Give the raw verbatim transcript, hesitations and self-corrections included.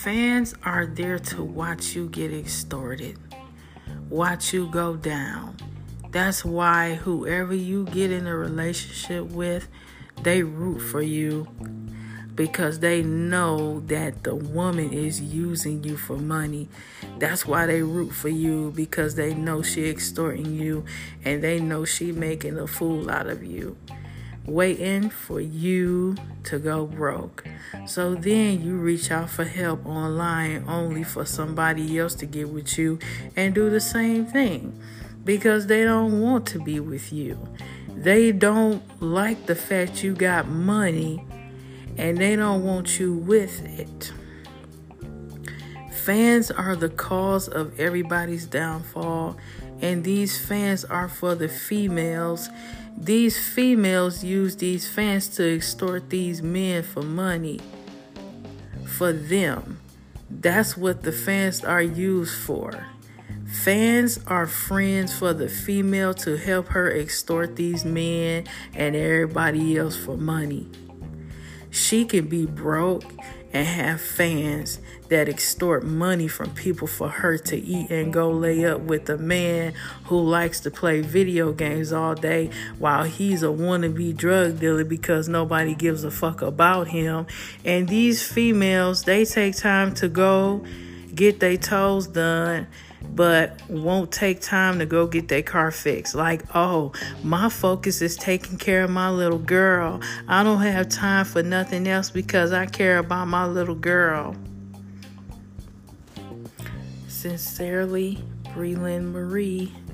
Fans are there to watch you get extorted, watch you go down. That's why whoever you get in a relationship with, they root for you because they know that the woman is using you for money. That's why they root for you, because they know she extorting you and they know she making a fool out of you, waiting for you to go broke. So then you reach out for help online only for somebody else to get with you and do the same thing, because they don't want to be with you. They don't like the fact you got money and they don't want you with it. Fans are the cause of everybody's downfall, and these fans are for the females. These females use these fans to extort these men for money for them. That's what the fans are used for. Fans are friends for the female to help her extort these men and everybody else for money. She can be broke and have fans that extort money from people for her to eat and go lay up with a man who likes to play video games all day while he's a wannabe drug dealer because nobody gives a fuck about him. And these females, they take time to go get their toes done, but won't take time to go get their car fixed. Like, oh, my focus is taking care of my little girl. I don't have time for nothing else because I care about my little girl. Sincerely, Breland Marie.